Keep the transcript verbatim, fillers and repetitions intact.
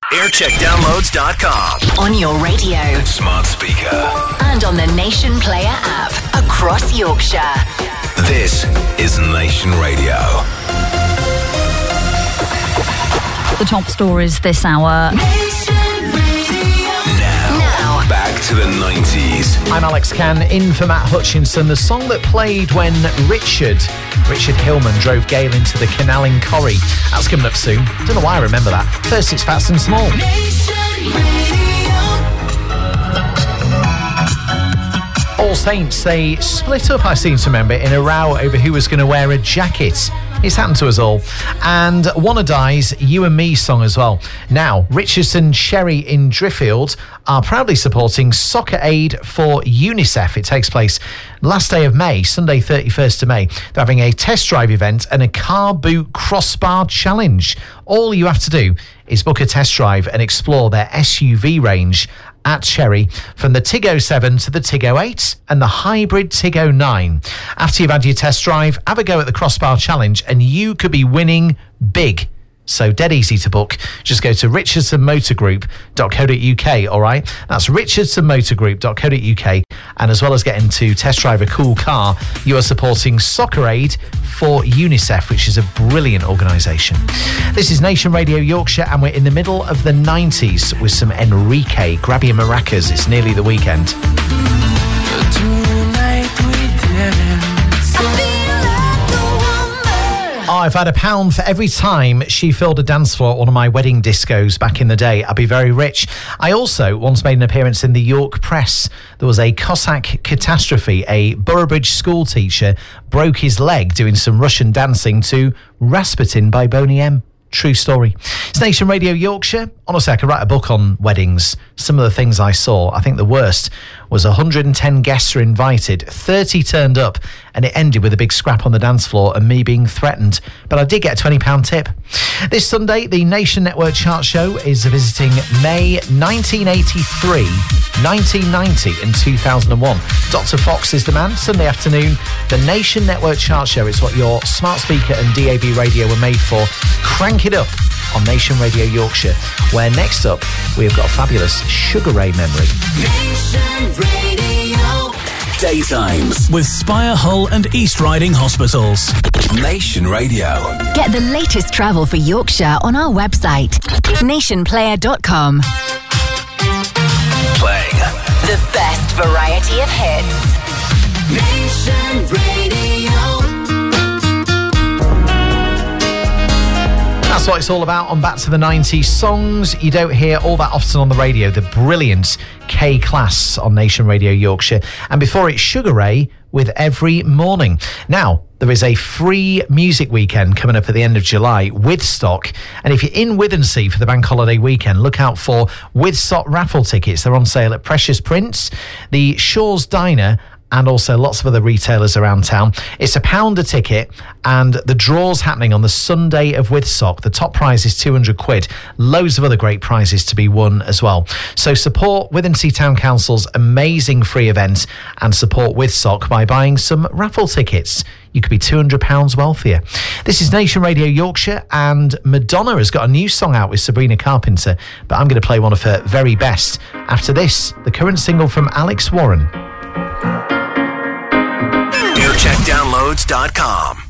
aircheck downloads dot com. On your radio. Smart speaker. And on the Nation Player app. Across Yorkshire. This is Nation Radio. The top stories this hour. Nation Radio. Now, Now. back to the nineties. I'm Alex Cann, in for Matt Hutchinson. The song that played when Richard, Richard Hillman drove Gail into the Canalling Corrie. That's coming up soon. Don't know why I remember that. First, it's Fats and Small. Nation Radio. All Saints, they split up, I seem to remember, in a row over who was going to wear a jacket. It's happened to us all. And Wanna Die's You and Me song as well. Now, Richardson Cherry in Driffield are proudly supporting Soccer Aid for UNICEF. It takes place last day of May, Sunday thirty-first of May. They're having a test drive event and a car boot crossbar challenge. All you have to do is book a test drive and explore their S U V range at Cherry, from the Tig oh seven to the Tig oh eight and the hybrid Tig oh nine. After you've had your test drive, have a go at the crossbar challenge and you could be winning big. So dead easy to book. Just go to richardson motor group dot co dot uk, all right? That's richardson motor group dot co dot uk. And as well as getting to test drive a cool car, you are supporting Soccer Aid for UNICEF, which is a brilliant organisation. This is Nation Radio Yorkshire, and we're in the middle of the nineties with some Enrique. Grab your maracas, it's nearly the weekend. Oh, if I had a pound for every time she filled a dance floor at one of my wedding discos back in the day, I'd be very rich. I also once made an appearance in the York Press. There was a Cossack catastrophe. A Boroughbridge school teacher broke his leg doing some Russian dancing to Rasputin by Boney M. True story. It's Nation Radio Yorkshire. Honestly, I could write a book on weddings. Some of the things I saw. I think the worst was one hundred ten guests were invited, thirty turned up, and it ended with a big scrap on the dance floor and me being threatened. But I did get a twenty pound tip. This Sunday, the Nation Network Chart Show is visiting May nineteen eighty-three, nineteen ninety and two thousand one. Doctor Fox is the man. Sunday afternoon, the Nation Network Chart Show is what your smart speaker and D A B radio were made for. Crank it up on Nation Radio Yorkshire, where next up we have got a fabulous Sugar Ray memory. Nation Radio. Daytimes with Spire Hull and East Riding Hospitals. Nation Radio. Get the latest travel for Yorkshire on our website, nation player dot com. Playing The best variety of hits. Nation Radio. That's what it's all about on Back to the nineties. Songs you don't hear all that often on the radio. The brilliant K-Class on Nation Radio Yorkshire. And before it, Sugar Ray with Every Morning. Now, there is a free music weekend coming up at the end of July, Withstock. And if you're in Withensea for the bank holiday weekend, look out for Withstock raffle tickets. They're on sale at Precious Prince, the Shaw's Diner, and also lots of other retailers around town. It's a pound a ticket, and the draw's happening on the Sunday of Withstock. The top prize is two hundred quid. Loads of other great prizes to be won as well. So support Withensea Town Council's amazing free event and support Withstock by buying some raffle tickets. You could be two hundred pounds wealthier. This is Nation Radio Yorkshire, and Madonna has got a new song out with Sabrina Carpenter, but I'm going to play one of her very best. After this, the current single from Alex Warren. aircheck downloads dot com.